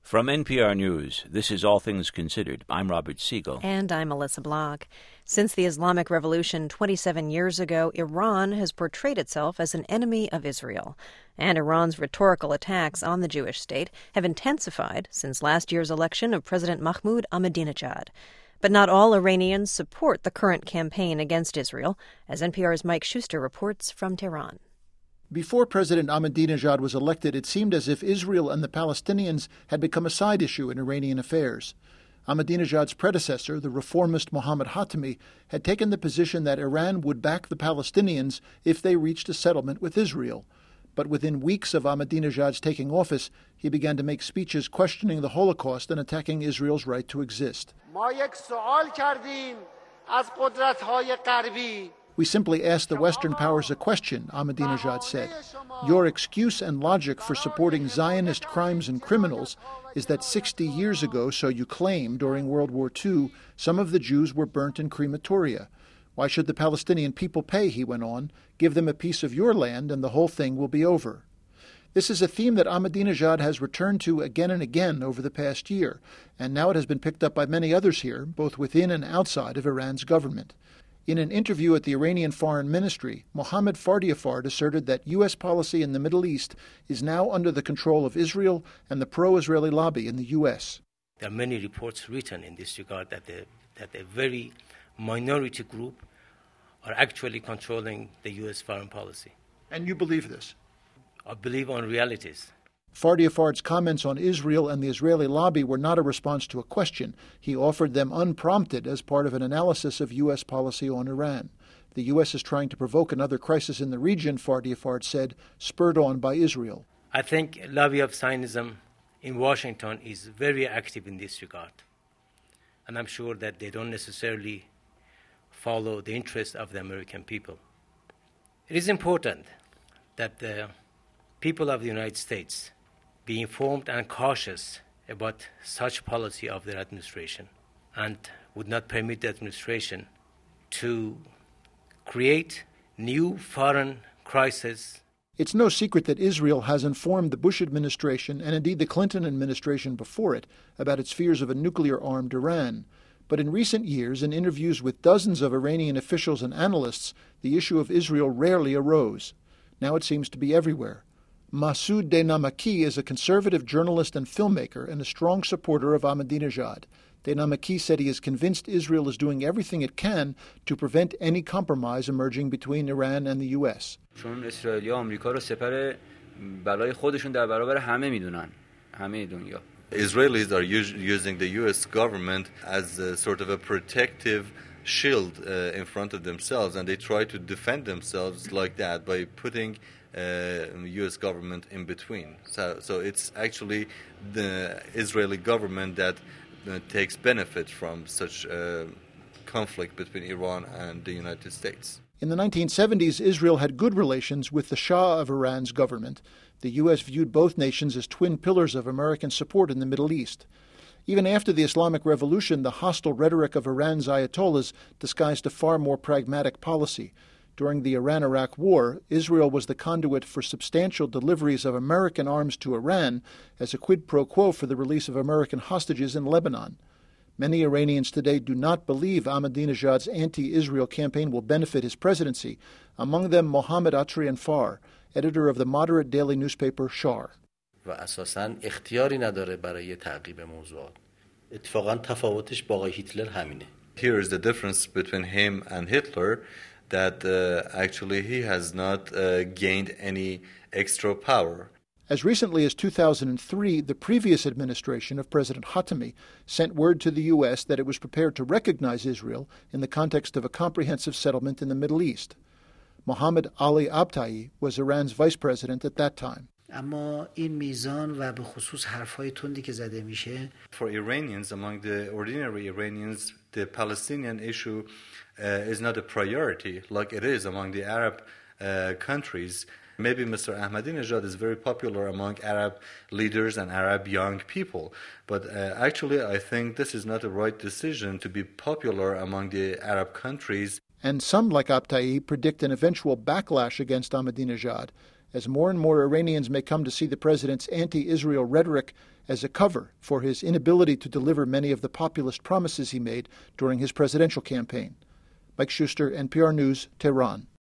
From NPR News, this is All Things Considered. I'm Robert Siegel. And I'm Melissa Block. Since the Islamic Revolution 27 years ago, Iran has portrayed itself as an enemy of Israel. And Iran's rhetorical attacks on the Jewish state have intensified since last year's election of President Mahmoud Ahmadinejad. But not all Iranians support the current campaign against Israel, as NPR's Mike Schuster reports from Tehran. Before President Ahmadinejad was elected, it seemed as if Israel and the Palestinians had become a side issue in Iranian affairs. Ahmadinejad's predecessor, the reformist Mohammad Khatami, had taken the position that Iran would back the Palestinians if they reached a settlement with Israel. But within weeks of Ahmadinejad's taking office, he began to make speeches questioning the Holocaust and attacking Israel's right to exist. We simply asked the Western powers a question, Ahmadinejad said. Your excuse and logic for supporting Zionist crimes and criminals is that 60 years ago, so you claim, during World War II, some of the Jews were burnt in crematoria. Why should the Palestinian people pay, he went on. Give them a piece of your land and the whole thing will be over. This is a theme that Ahmadinejad has returned to again and again over the past year, and now it has been picked up by many others here, both within and outside of Iran's government. In an interview at the Iranian Foreign Ministry, Mohammad Fardiafard asserted that U.S. policy in the Middle East is now under the control of Israel and the pro-Israeli lobby in the U.S. There are many reports written in this regard that a very minority group are actually controlling the U.S. foreign policy. And you believe this? I believe on realities. Fardiafard's comments on Israel and the Israeli lobby were not a response to a question. He offered them unprompted as part of an analysis of U.S. policy on Iran. The U.S. is trying to provoke another crisis in the region, Fardiafard said, spurred on by Israel. I think the lobby of Zionism in Washington is very active in this regard. And I'm sure that they don't necessarily follow the interests of the American people. It is important that the people of the United States be informed and cautious about such policy of their administration and would not permit the administration to create new foreign crises. It's no secret that Israel has informed the Bush administration and indeed the Clinton administration before it about its fears of a nuclear-armed Iran. But in recent years, in interviews with dozens of Iranian officials and analysts, the issue of Israel rarely arose. Now it seems to be everywhere. Masoud Denamaki is a conservative journalist and filmmaker and a strong supporter of Ahmadinejad. Denamaki said he is convinced Israel is doing everything it can to prevent any compromise emerging between Iran and the U.S. Israelis are using the U.S. government as a sort of a protective shield in front of themselves, and they try to defend themselves like that by putting U.S. government in between. So it's actually the Israeli government that takes benefit from such conflict between Iran and the United States. In the 1970s, Israel had good relations with the Shah of Iran's government. The U.S. viewed both nations as twin pillars of American support in the Middle East. Even after the Islamic Revolution, the hostile rhetoric of Iran's ayatollahs disguised a far more pragmatic policy. During the Iran-Iraq War, Israel was the conduit for substantial deliveries of American arms to Iran as a quid pro quo for the release of American hostages in Lebanon. Many Iranians today do not believe Ahmadinejad's anti-Israel campaign will benefit his presidency, among them Mohammad Atrianfar, editor of the moderate daily newspaper Shar. اساساً اختیاری نداره برای تعقیب موضوعات. اتفاقاً تفاوتش با آقای هیتلر همینه. Here is the difference between him and Hitler, that actually he has not gained any extra power. As recently as 2003, the previous administration of President Khatami sent word to the U.S. that it was prepared to recognize Israel in the context of a comprehensive settlement in the Middle East. Mohammad Ali Abtahi was Iran's vice president at that time. اما این میزان و به خصوص حرفای تندی که زده میشه. For Iranians, among the ordinary Iranians, the Palestinian issue is not a priority like it is among the Arab countries. Maybe Mr. Ahmadinejad is very popular among Arab leaders and Arab young people, but actually I think this is not the right decision to be popular among the Arab countries. And some, like Abtahi, predict an eventual backlash against Ahmadinejad. as more and more Iranians may come to see the president's anti-Israel rhetoric as a cover for his inability to deliver many of the populist promises he made during his presidential campaign. Mike Schuster, NPR News, Tehran.